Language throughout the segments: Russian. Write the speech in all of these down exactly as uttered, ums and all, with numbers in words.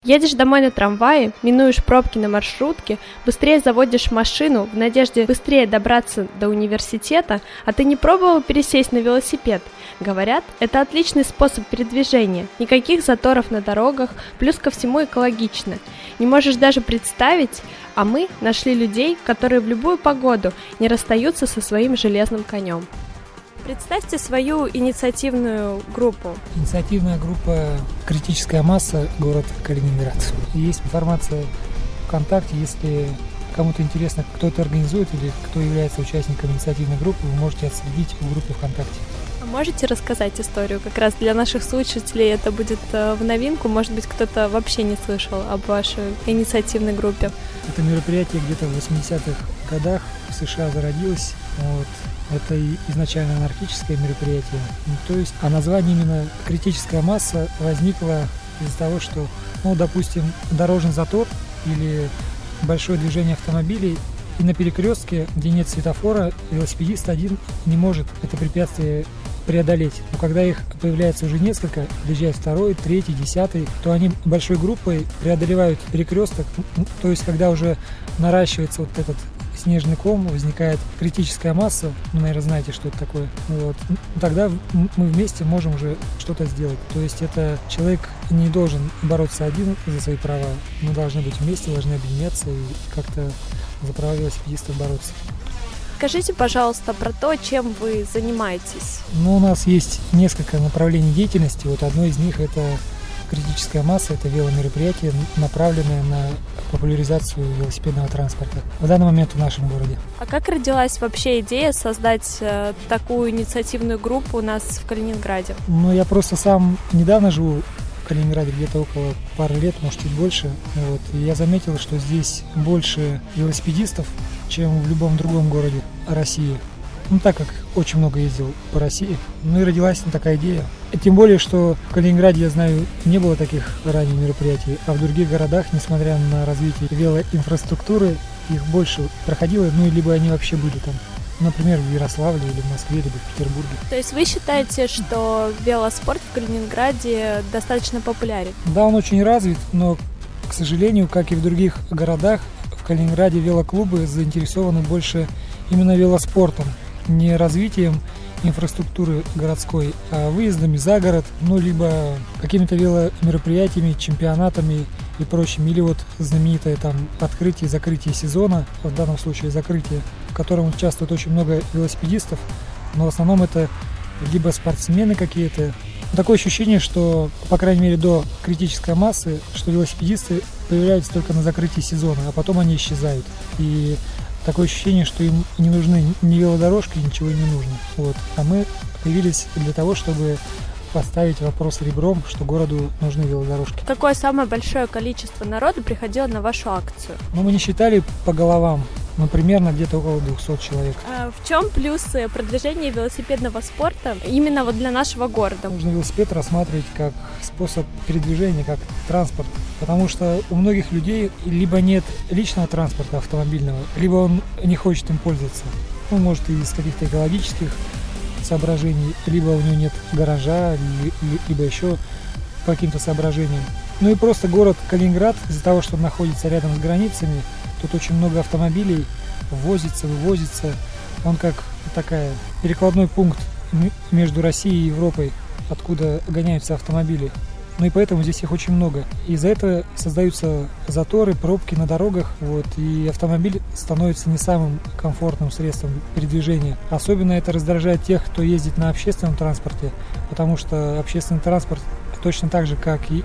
Едешь домой на трамвае, минуешь пробки на маршрутке, быстрее заводишь машину в надежде быстрее добраться до университета, а ты не пробовал пересесть на велосипед? Говорят, это отличный способ передвижения, никаких заторов на дорогах, плюс ко всему экологично. Не можешь даже представить, а мы нашли людей, которые в любую погоду не расстаются со своим железным конем. Представьте свою инициативную группу. Инициативная группа «Критическая масса», город Калининград. Есть информация ВКонтакте, если кому-то интересно, кто это организует или кто является участником инициативной группы, вы можете отследить в группе ВКонтакте. А можете рассказать историю? Как раз для наших слушателей это будет в новинку. Может быть, кто-то вообще не слышал об вашей инициативной группе. Это мероприятие где-то в восьмидесятых годах в США зародилось. Вот. Это изначально анархическое мероприятие. То есть, а название именно «Критическая масса» возникло из-за того, что, ну, допустим, дорожный затор или большое движение автомобилей, и на перекрестке, где нет светофора, велосипедист один не может это препятствие преодолеть. Но когда их появляется уже несколько, приезжает второй, третий, десятый, то они большой группой преодолевают перекресток. То есть, когда уже наращивается вот этот снежный ком, возникает критическая масса, вы, наверное, знаете, что это такое. Вот. Тогда мы вместе можем уже что-то сделать. То есть это человек не должен бороться один за свои права. Мы должны быть вместе, должны объединяться и как-то за права велосипедистов бороться. Скажите, пожалуйста, про то, чем вы занимаетесь. Ну, у нас есть несколько направлений деятельности. Вот одно из них – это критическая масса, это веломероприятие, направленное на популяризацию велосипедного транспорта в данный момент в нашем городе. А как родилась вообще идея создать э, такую инициативную группу у нас в Калининграде? Ну, я просто сам недавно живу в Калининграде, где-то около пары лет, может, чуть больше. Вот, и я заметил, что здесь больше велосипедистов, чем в любом другом городе России. Ну, так как очень много ездил по России, ну и родилась такая идея. И тем более, что в Калининграде, я знаю, не было таких ранее мероприятий, а в других городах, несмотря на развитие велоинфраструктуры, их больше проходило, ну, либо они вообще были там. Например, в Ярославле или в Москве, либо в Петербурге. То есть вы считаете, что велоспорт в Калининграде достаточно популярен? Да, он очень развит, но, к сожалению, как и в других городах, в Калининграде велоклубы заинтересованы больше именно велоспортом, не развитием инфраструктуры городской, а выездами за город, ну, либо какими-то веломероприятиями, чемпионатами и прочим, или вот знаменитое там открытие и закрытие сезона, в данном случае закрытие, в котором участвует очень много велосипедистов, но в основном это либо спортсмены какие-то. Такое ощущение, что, по крайней мере, до критической массы, что велосипедисты появляются только на закрытии сезона, а потом они исчезают. И такое ощущение, что им не нужны ни велодорожки, ничего не нужно. Вот. А мы появились для того, чтобы поставить вопрос ребром, что городу нужны велодорожки. Какое самое большое количество народу приходило на вашу акцию? Ну, мы не считали по головам, но примерно где-то около двухсот человек. А в чем плюсы продвижения велосипедного спорта именно вот для нашего города? Нужно велосипед рассматривать как способ передвижения, как транспорт. Потому что у многих людей либо нет личного транспорта автомобильного, либо он не хочет им пользоваться. Ну, может, из каких-то экологических соображений, либо у него нет гаража, либо еще по каким-то соображениям. Ну и просто город Калининград, из-за того, что он находится рядом с границами, тут очень много автомобилей, ввозится, вывозится. Он как такая перекладной пункт между Россией и Европой, откуда гоняются автомобили. Ну и поэтому здесь их очень много. Из-за этого создаются заторы, пробки на дорогах, вот, и автомобиль становится не самым комфортным средством передвижения. Особенно это раздражает тех, кто ездит на общественном транспорте, потому что общественный транспорт точно так же, как и,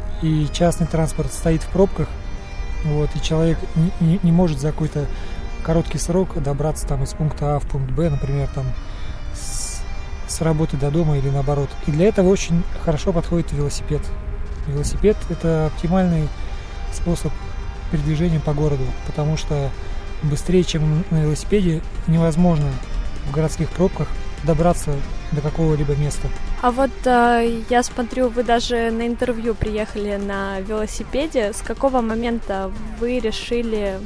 и частный транспорт, стоит в пробках, вот, и человек не, не, не может за какой-то короткий срок добраться там из пункта А в пункт Б, например, там с работы до дома или наоборот. И для этого очень хорошо подходит велосипед. Велосипед – это оптимальный способ передвижения по городу, потому что быстрее, чем на велосипеде, невозможно в городских пробках добраться до какого-либо места. А вот э, я смотрю, вы даже на интервью приехали на велосипеде. С какого момента вы решили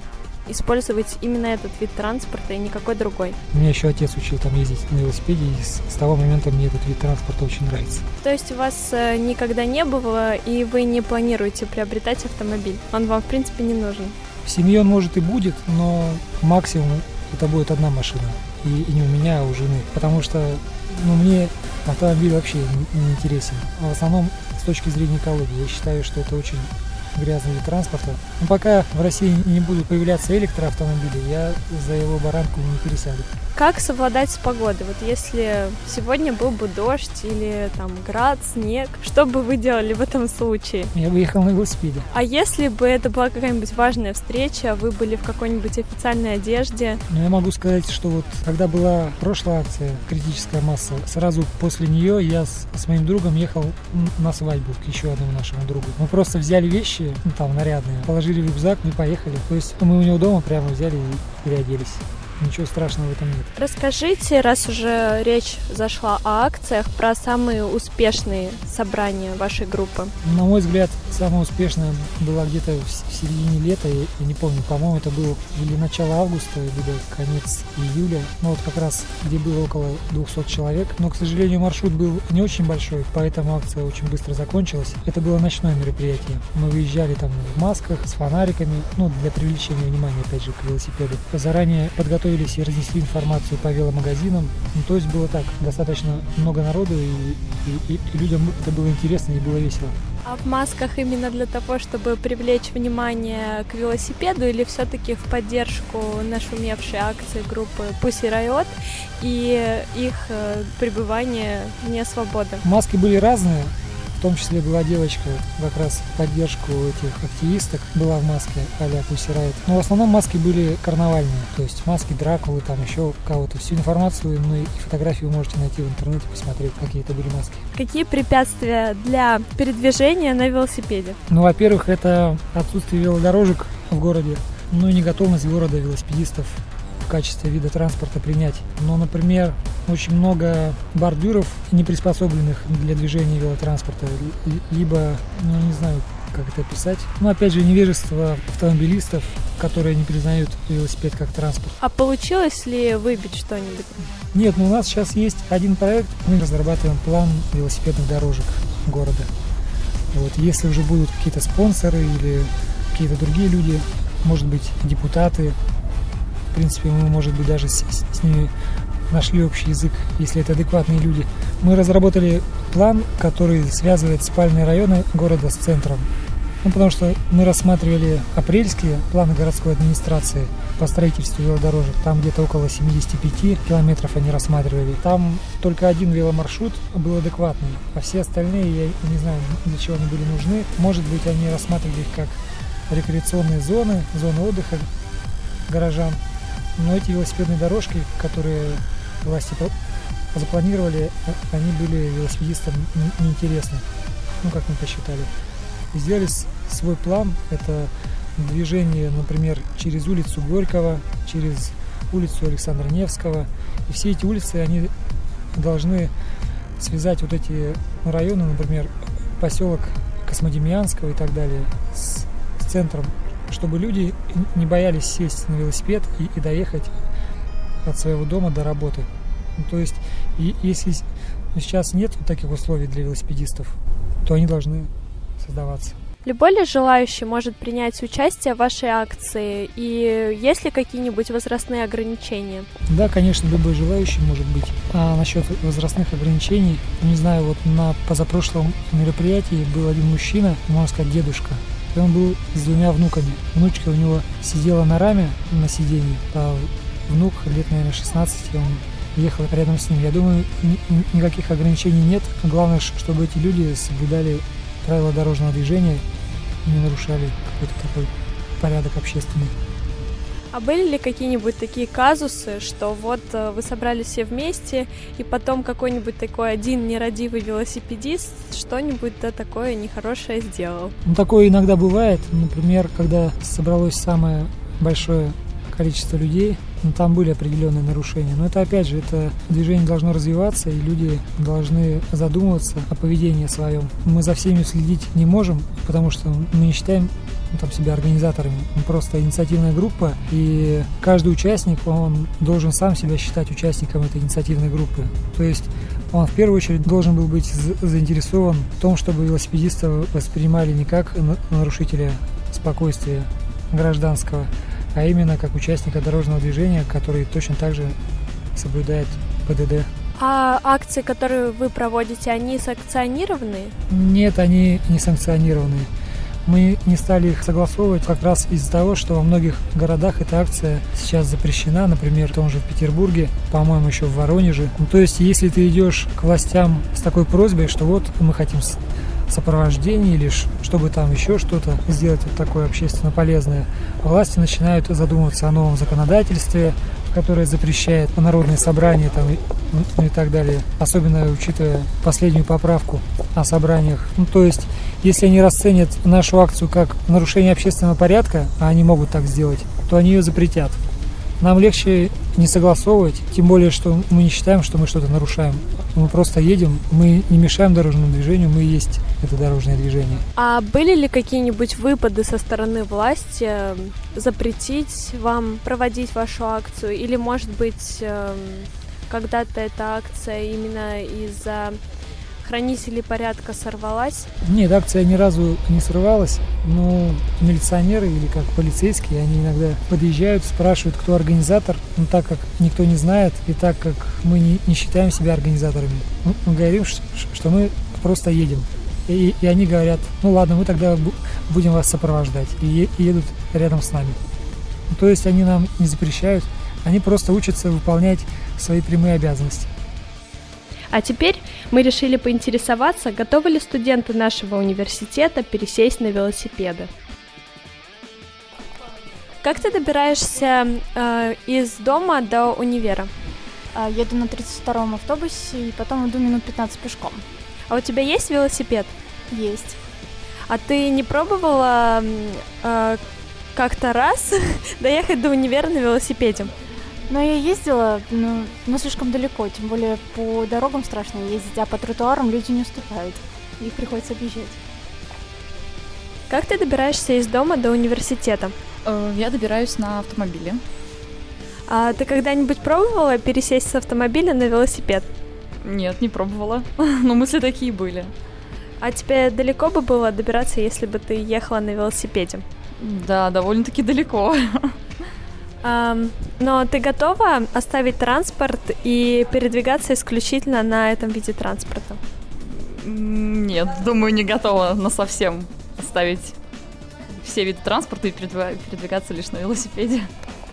использовать именно этот вид транспорта и никакой другой? Меня еще отец учил там ездить на велосипеде, и с, с того момента мне этот вид транспорта очень нравится. То есть у вас э, никогда не было, и вы не планируете приобретать автомобиль? Он вам, в принципе, не нужен? В семье он, может, и будет, но максимум это будет одна машина. И, и не у меня, а у жены. Потому что ну, мне автомобиль вообще не, не интересен. А в основном с точки зрения экологии. Я считаю, что это очень грязный вид транспорта. Но пока в России не будут появляться электроавтомобили, я за его баранку не пересяду. Как совладать с погодой? Вот если сегодня был бы дождь или там град, снег, что бы вы делали в этом случае? Я бы ехал на велосипеде. А если бы это была какая-нибудь важная встреча, вы были в какой-нибудь официальной одежде? Ну, я могу сказать, что вот когда была прошлая акция «Критическая масса», сразу после нее я с, с моим другом ехал на свадьбу к еще одному нашему другу. Мы просто взяли вещи, ну, там, нарядные, положили в рюкзак и поехали. То есть мы у него дома прямо взяли и переоделись. Ничего страшного в этом нет. Расскажите, раз уже речь зашла о акциях, про самые успешные собрания вашей группы. На мой взгляд, самое успешное было где-то в середине лета, я не помню, по-моему, это было или начало августа, либо конец июля, ну вот как раз, где было около двухсот человек. Но, к сожалению, маршрут был не очень большой, поэтому акция очень быстро закончилась. Это было ночное мероприятие. Мы выезжали там в масках, с фонариками, ну, для привлечения внимания, опять же, к велосипеду. Заранее подготовили и разнесли информацию по веломагазинам. Ну, то есть было так, достаточно много народу, и, и, и людям это было интересно и было весело. А в масках именно для того, чтобы привлечь внимание к велосипеду, или все-таки в поддержку нашумевшей акции группы Pussy Riot и их пребывания вне свободы? Маски были разные. В том числе была девочка, как раз в поддержку этих активисток, была в маске а-ля Pussy Riot. Но в основном маски были карнавальные, то есть маски Дракулы, там еще кого-то. Всю информацию, ну и фотографии вы можете найти в интернете, посмотреть, какие это были маски. Какие препятствия для передвижения на велосипеде? Ну, во-первых, это отсутствие велодорожек в городе, ну и неготовность города велосипедистов в качестве вида транспорта принять. Но, например, очень много бордюров, не приспособленных для движения велотранспорта, либо, ну, не знаю, как это описать. Но, опять же, невежество автомобилистов, которые не признают велосипед как транспорт. А получилось ли выбить что-нибудь? Нет, но у нас сейчас есть один проект. Мы разрабатываем план велосипедных дорожек города. Вот. Если уже будут какие-то спонсоры или какие-то другие люди, может быть, депутаты, в принципе, мы, может быть, даже с, с ними нашли общий язык, если это адекватные люди. Мы разработали план, который связывает спальные районы города с центром. Ну, потому что мы рассматривали апрельские планы городской администрации по строительству велодорожек. Там где-то около семьдесят пять километров они рассматривали. Там только один веломаршрут был адекватный, а все остальные, я не знаю, для чего они были нужны. Может быть, они рассматривали их как рекреационные зоны, зоны отдыха горожан. Но эти велосипедные дорожки, которые власти запланировали, они были велосипедистам неинтересны, ну, как мы посчитали. И сделали свой план, это движение, например, через улицу Горького, через улицу Александра Невского. И все эти улицы, они должны связать вот эти районы, например, поселок Космодемьянского и так далее, с, с центром, чтобы люди не боялись сесть на велосипед и, и доехать от своего дома до работы. Ну, то есть, и, если сейчас нет таких условий для велосипедистов, то они должны создаваться. Любой ли желающий может принять участие в вашей акции? И есть ли какие-нибудь возрастные ограничения? Да, конечно, любой желающий может быть. А насчет возрастных ограничений, не знаю, вот на позапрошлом мероприятии был один мужчина, можно сказать, дедушка. И он был с двумя внуками. Внучка у него сидела на раме на сиденье, а внук лет, наверное, шестнадцать, и он ехал рядом с ним. Я думаю, ни- никаких ограничений нет. Главное, чтобы эти люди соблюдали правила дорожного движения и не нарушали какой-то такой порядок общественный. А были ли какие-нибудь такие казусы, что вот вы собрались все вместе, и потом какой-нибудь такой один нерадивый велосипедист что-нибудь да такое нехорошее сделал? Ну, такое иногда бывает. Например, когда собралось самое большое количество людей, ну, там были определенные нарушения. Но это, опять же, это движение должно развиваться, и люди должны задумываться о поведении своем. Мы за всеми следить не можем, потому что мы не считаем ну, там, себя организаторами. Мы просто инициативная группа, и каждый участник, он должен сам себя считать участником этой инициативной группы. То есть он в первую очередь должен был быть заинтересован в том, чтобы велосипедиста воспринимали не как нарушителя спокойствия гражданского, а именно как участника дорожного движения, который точно так же соблюдает ПДД. А акции, которые вы проводите, они санкционированные? Нет, они не санкционированные. Мы не стали их согласовывать как раз из-за того, что во многих городах эта акция сейчас запрещена, например, в том же в Петербурге, по-моему, еще в Воронеже. Ну, то есть, если ты идешь к властям с такой просьбой, что вот мы хотим сопровождение или чтобы там еще что-то сделать вот такое общественно полезное, власти начинают задумываться о новом законодательстве, которое запрещает народные собрания там, и, ну, и так далее, особенно учитывая последнюю поправку о собраниях. Ну, то есть, если они расценят нашу акцию как нарушение общественного порядка, а они могут так сделать, то они ее запретят. Нам легче не согласовывать, тем более, что мы не считаем, что мы что-то нарушаем. Мы просто едем, мы не мешаем дорожному движению, мы и есть это дорожное движение. А были ли какие-нибудь выпады со стороны власти запретить вам проводить вашу акцию? Или, может быть, когда-то эта акция именно из-за хранителей порядка сорвалась? Нет, акция ни разу не срывалась, но милиционеры или как полицейские, они иногда подъезжают, спрашивают, кто организатор, но так как никто не знает, и так как мы не, не считаем себя организаторами, мы, мы говорим, что, что мы просто едем. И, и они говорят, ну ладно, мы тогда будем вас сопровождать, и, и едут рядом с нами. То есть они нам не запрещают, они просто учатся выполнять свои прямые обязанности. А теперь мы решили поинтересоваться, готовы ли студенты нашего университета пересесть на велосипеды. Как ты добираешься э, из дома до универа? Еду на тридцать втором автобусе и потом иду минут пятнадцать пешком. А у тебя есть велосипед? Есть. А ты не пробовала э, как-то раз доехать до универа на велосипеде? Но я ездила, но, но слишком далеко, тем более по дорогам страшно ездить, а по тротуарам люди не уступают, их приходится объезжать. Как ты добираешься из дома до университета? Я добираюсь на автомобиле. А ты когда-нибудь пробовала пересесть с автомобиля на велосипед? Нет, не пробовала, но мысли такие были. А тебе далеко бы было добираться, если бы ты ехала на велосипеде? Да, довольно-таки далеко. Um, но ты готова оставить транспорт и передвигаться исключительно на этом виде транспорта? Нет, думаю, не готова насовсем оставить все виды транспорта и передвигаться лишь на велосипеде.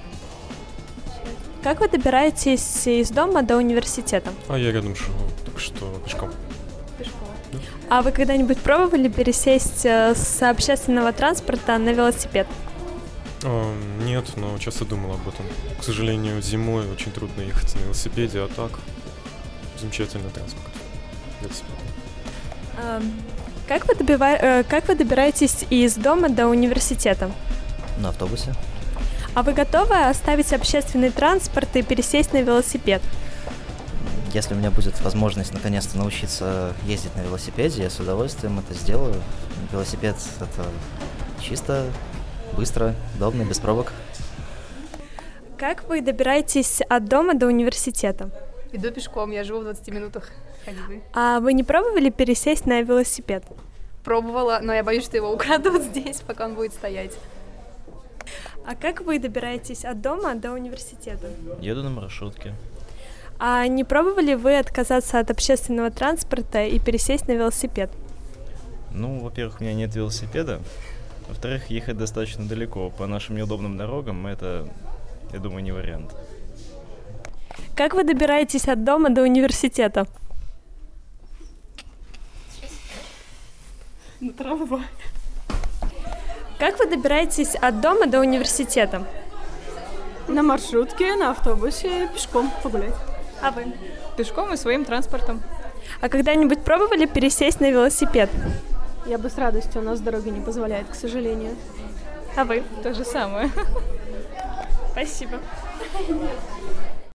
Как вы добираетесь из дома до университета? А я рядом живу, так что пешком. Пешком. Да. А вы когда-нибудь пробовали пересесть с общественного транспорта на велосипед? А, нет, но часто думал об этом. К сожалению, зимой очень трудно ехать на велосипеде, а так замечательный транспорт. Велосипед. А, как вы добива... как вы добираетесь из дома до университета? На автобусе. А вы готовы оставить общественный транспорт и пересесть на велосипед? Если у меня будет возможность наконец-то научиться ездить на велосипеде, я с удовольствием это сделаю. Велосипед — это чисто, быстро, удобно, без пробок. Как вы добираетесь от дома до университета? Иду пешком, я живу в двадцати минутах ходьбы. А вы не пробовали пересесть на велосипед? Пробовала, но я боюсь, что его украдут здесь, пока он будет стоять. А как вы добираетесь от дома до университета? Еду на маршрутке. А не пробовали вы отказаться от общественного транспорта и пересесть на велосипед? Ну, во-первых, у меня нет велосипеда. Во-вторых, ехать достаточно далеко. По нашим неудобным дорогам это, я думаю, не вариант. Как вы добираетесь от дома до университета? На трамвае. Как вы добираетесь от дома до университета? На маршрутке, на автобусе, пешком погулять. А вы? Пешком и своим транспортом. А когда-нибудь пробовали пересесть на велосипед? Я бы с радостью, у нас дорога не позволяет, к сожалению. А вы? То же самое. Спасибо.